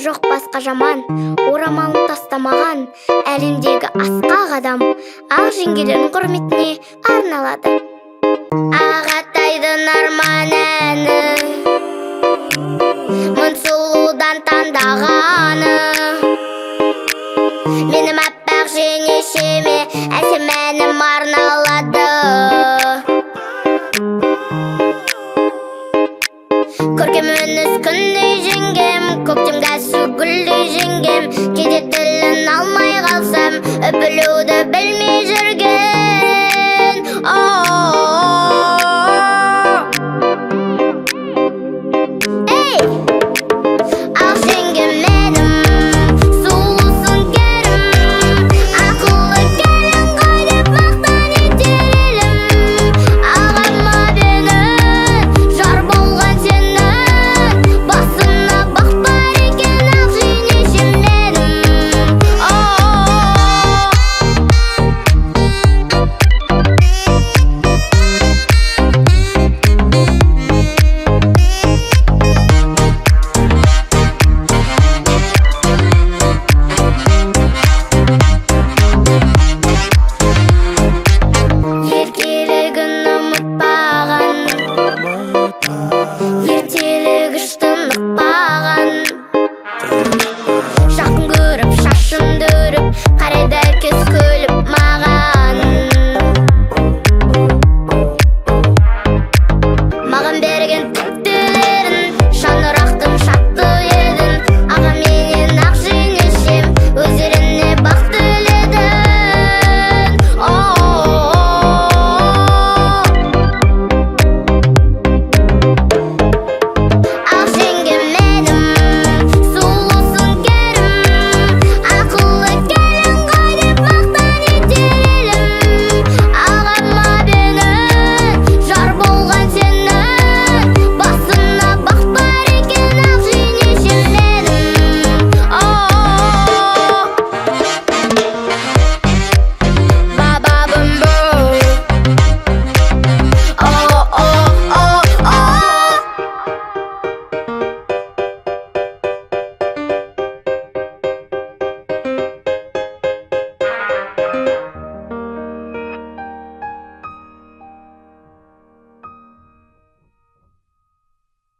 жоқ басқа жаман, орамалын тастамаған әлемдегі асқақ адам ақ жеңгелердің құрметіне арналады. Ағатайдың арман әні, мың сұлудан таңдағаны, менің аппақ жеңешеме әсем әнім арналады. Көркем үніз күндей жеңгем, көктемге су гүлдей жеңгем, кейде тілін алмай қалсам, өпілуді білмей жүрген.